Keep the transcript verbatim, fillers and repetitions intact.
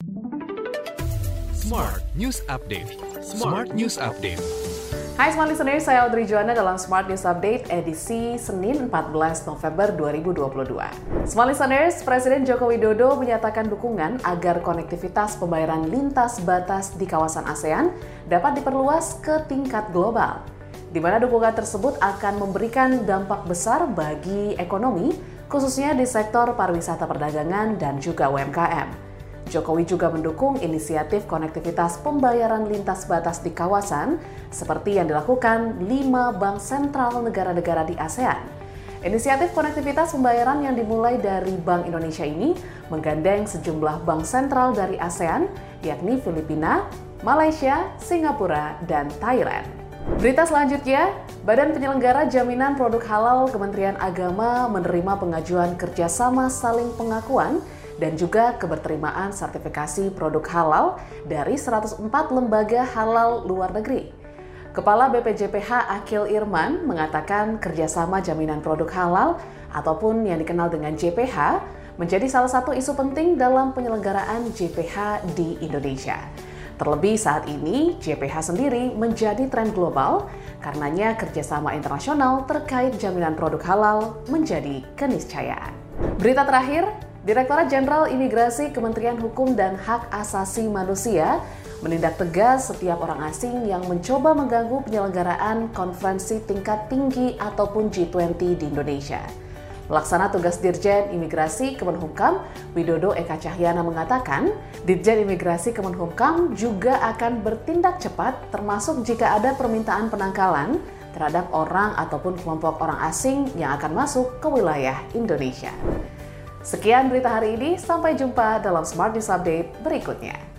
Smart News Update. Smart News Update. Hai Smart Listeners, saya Audrey Joanna dalam Smart News Update edisi Senin empat belas November dua ribu dua puluh dua. Smart Listeners, Presiden Joko Widodo menyatakan dukungan agar konektivitas pembayaran lintas batas di kawasan ASEAN dapat diperluas ke tingkat global, di mana dukungan tersebut akan memberikan dampak besar bagi ekonomi, khususnya di sektor pariwisata perdagangan dan juga U M K M. Jokowi juga mendukung inisiatif konektivitas pembayaran lintas batas di kawasan seperti yang dilakukan lima bank sentral negara-negara di ASEAN. Inisiatif konektivitas pembayaran yang dimulai dari Bank Indonesia ini menggandeng sejumlah bank sentral dari ASEAN, yakni Filipina, Malaysia, Singapura, dan Thailand. Berita selanjutnya, Badan Penyelenggara Jaminan Produk Halal Kementerian Agama menerima pengajuan kerjasama saling pengakuan dan juga keberterimaan sertifikasi produk halal dari seratus empat lembaga halal luar negeri. Kepala B P J P H Akil Irman mengatakan kerjasama jaminan produk halal ataupun yang dikenal dengan J P H menjadi salah satu isu penting dalam penyelenggaraan J P H di Indonesia. Terlebih saat ini, J P H sendiri menjadi tren global, karenanya kerjasama internasional terkait jaminan produk halal menjadi keniscayaan. Berita terakhir, Direktorat Jenderal Imigrasi Kementerian Hukum dan Hak Asasi Manusia menindak tegas setiap orang asing yang mencoba mengganggu penyelenggaraan konferensi tingkat tinggi ataupun G dua puluh di Indonesia. Pelaksana tugas Dirjen Imigrasi Kemenhumkam, Widodo Eka Cahyana mengatakan, Dirjen Imigrasi Kemenhumkam juga akan bertindak cepat termasuk jika ada permintaan penangkalan terhadap orang ataupun kelompok orang asing yang akan masuk ke wilayah Indonesia. Sekian berita hari ini, sampai jumpa dalam Smart News Update berikutnya.